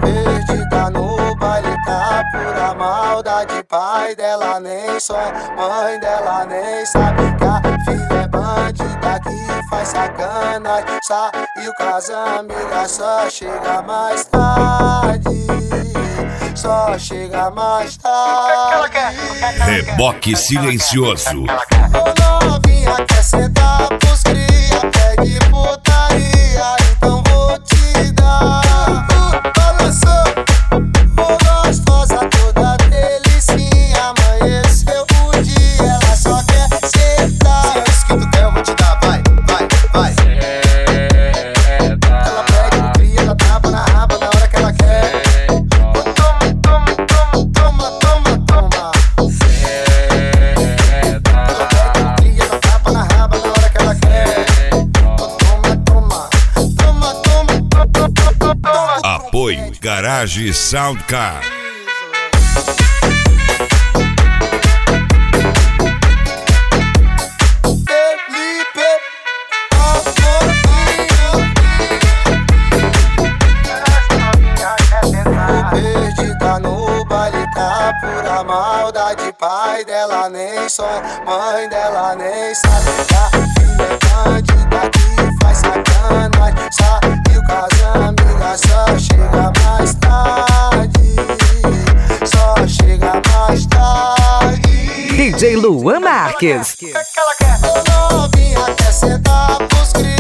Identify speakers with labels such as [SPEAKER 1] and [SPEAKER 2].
[SPEAKER 1] Perdida no baile, tá pura maldade. Pai dela nem sonha, mãe dela nem sabe que a filha é bandida que faz sacanagem. Saiu com as amigas, só chega mais tarde. Só chega mais tarde.
[SPEAKER 2] Reboque silencioso.
[SPEAKER 1] Ô novinha, quer sentar pros cria, pede putaria, então vou te dar. Balançou, ô gostosa, toda delicinha. Amanheceu o dia, ela só quer sentar. Se é isso que tu quer, eu vou te dar, vai, vai, vai. Ela pede no cria, ela tapa na raba na hora que ela quer.
[SPEAKER 2] Apoio Garage Soundcar.
[SPEAKER 1] Perdida no baile, tá pura maldade. Pai dela nem sonha, mãe dela nem sabe que a filha é bandida que faz sacanagem. Saiu com as amigas, só chega mais tarde. Só chega mais tarde.
[SPEAKER 3] DJ Luan Marques.
[SPEAKER 1] Ô novinha, quer sentar pros cria.